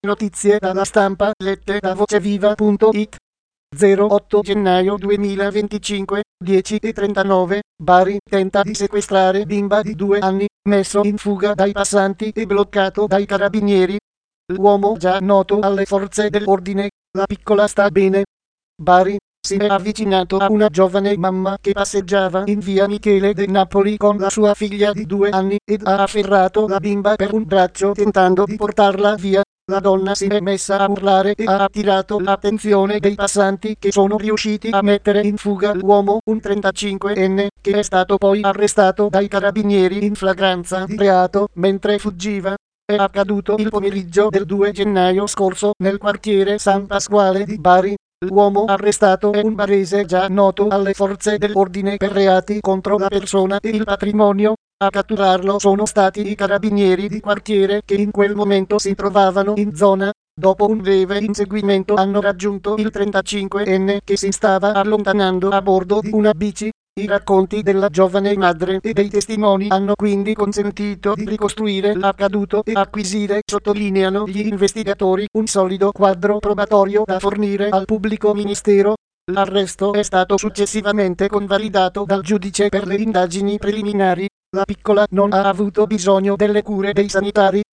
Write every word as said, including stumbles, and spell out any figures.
Notizie dalla stampa lette da voceviva punto it. zero otto gennaio duemilaventicinque, dieci e trentanove, Bari tenta di sequestrare bimba di due anni, messo in fuga dai passanti e bloccato dai carabinieri. L'uomo già noto alle forze dell'ordine, la piccola sta bene. Bari si è avvicinato a una giovane mamma che passeggiava in via Michele de Napoli con la sua figlia di due anni ed ha afferrato la bimba per un braccio tentando di portarla via. La donna si è messa a urlare e ha attirato l'attenzione dei passanti che sono riusciti a mettere in fuga l'uomo, un trentacinquenne, che è stato poi arrestato dai carabinieri in flagranza di reato mentre fuggiva. È accaduto il pomeriggio del due gennaio scorso nel quartiere San Pasquale di Bari. L'uomo arrestato è un barese già noto alle forze dell'ordine per reati contro la persona e il patrimonio. A catturarlo sono stati i carabinieri di quartiere che in quel momento si trovavano in zona. Dopo un breve inseguimento hanno raggiunto il trentacinquenne che si stava allontanando a bordo di una bici. I racconti della giovane madre e dei testimoni hanno quindi consentito di ricostruire l'accaduto e acquisire, sottolineano gli investigatori, un solido quadro probatorio da fornire al pubblico ministero. L'arresto è stato successivamente convalidato dal giudice per le indagini preliminari. La piccola non ha avuto bisogno delle cure dei sanitari.